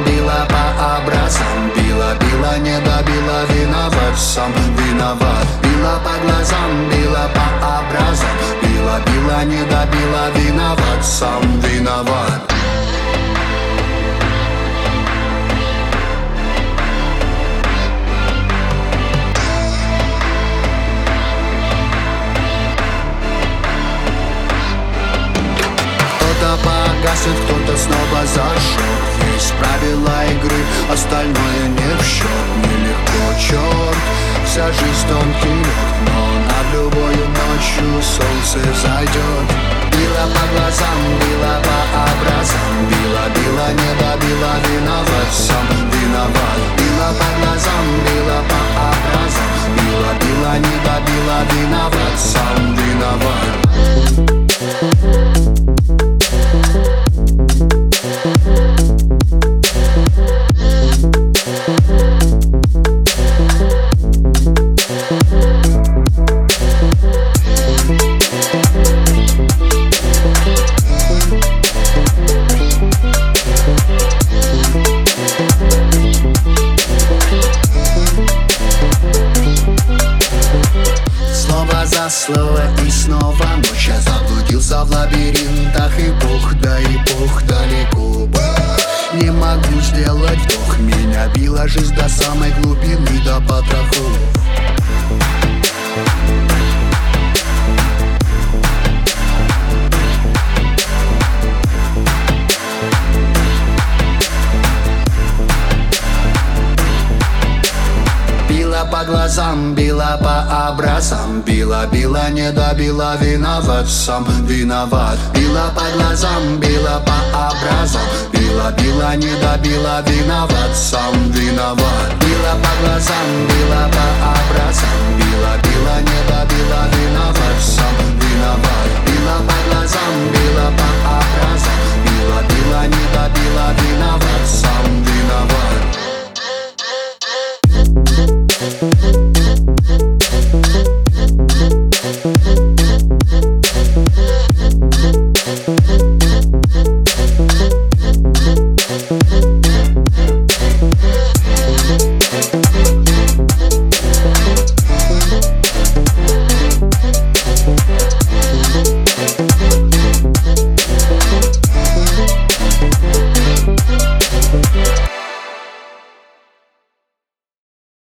била по образам, била, не добила, виноват сам, виноват. Била по глазам, била по образам, била, не добила, виноват сам, виноват. Кто-то погасит, кто-то снова зажжет. Есть правила игры, остальное не в счет. Нелегко, черт, вся жизнь тонкий лед, но над любою ночью солнце взойдет. Била по глазам, била по образам, била, не добила, виноват сам, виноват. Била по глазам, била по образам, била, не добила, виноват сам, виноват. За слово и снова ночь я заблудился в лабиринтах, и Бог далеко. Не могу сделать вдох, меня била жизнь до самой глубины, до потрохов. Била по глазам, била по образам, била, не добила, виноват сам, виноват. Била по глазам, била по образам, била, не добила, виноват сам, виноват. Била по глазам, била по образам, била, не добила, виноват сам, виноват. Била по глазам, била по образам, била, не добила, виноват сам.